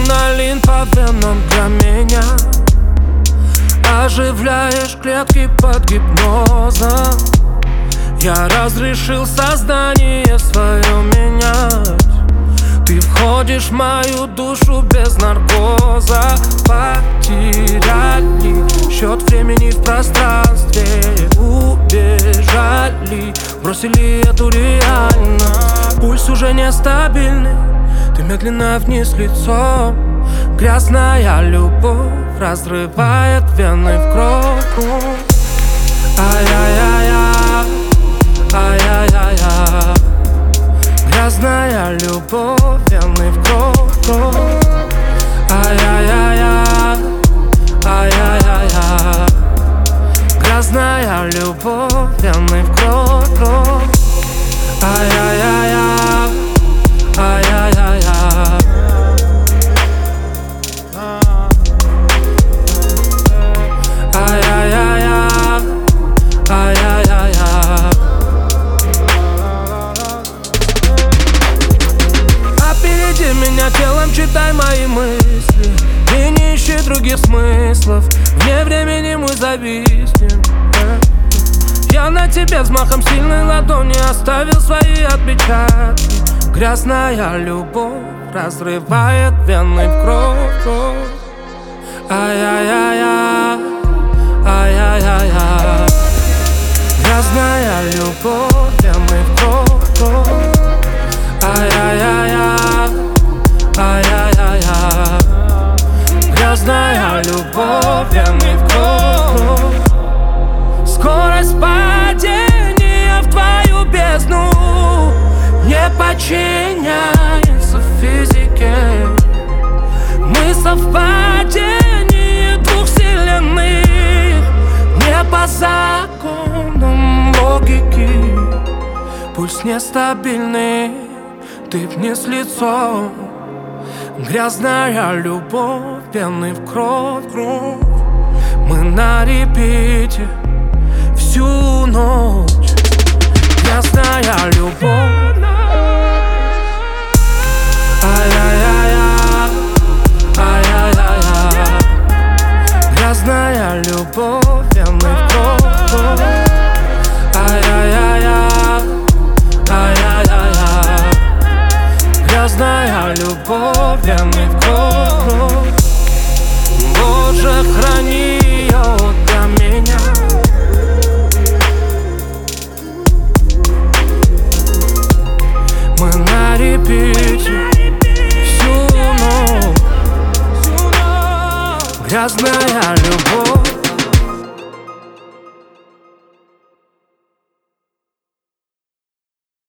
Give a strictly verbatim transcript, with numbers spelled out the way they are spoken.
Адреналин по венам для меня. Оживляешь клетки под гипнозом. Я разрешил сознание свое менять. Ты входишь в мою душу без наркоза. Потеряли счет времени в пространстве. Убежали, бросили эту реальность. Пульс уже нестабильный, ты медленно вниз лицом. Грязная любовь разрывает вены в кровь. Ай-яй-яй-яй, ай-яй-яй-яй. Грязная любовь, вены в кровь, кровь. Ай-яй-яй-яй, ай-яй-яй-яй. Грязная любовь, вены в кровь, кровь. Ай-яй-яй-яй, ай-яй-яй-яй. Ай-яй-яй-яй, ай-яй-яй-яй. Опереди меня телом, читай мои мысли. И не ищи других смыслов. Вне времени мы зависнем. Я на тебе взмахом сильной ладони оставил свои отпечатки. Грязная любовь разрывает вены в кровь, кровь. Ай-яй-яй-яй, ай-яй-яй-яй. Грязная любовь, вены в кровь, кровь. Ай-яй-яй-яй, ай-яй-яй-яй. Грязная любовь, вены в кровь. Скорость падения в твою бездну не подчиняется физике. Мы совпадение двух вселенных, не по законам логики. Пульс нестабильный, ты вниз лицом. Грязная любовь, вены в кровь, кровь. Мы на репите всю ночь. Грязная любовь. Ай-яй-яй-яй, ай-яй-яй-яй. Грязная любовь, вены в кровь, кровь. Ай-яй-яй-яй, ай-яй-яй-яй. Грязная любовь, вены в кровь, кровь. Боже, храни ее для меня. Мы на репите всю ночь. Грязная любовь.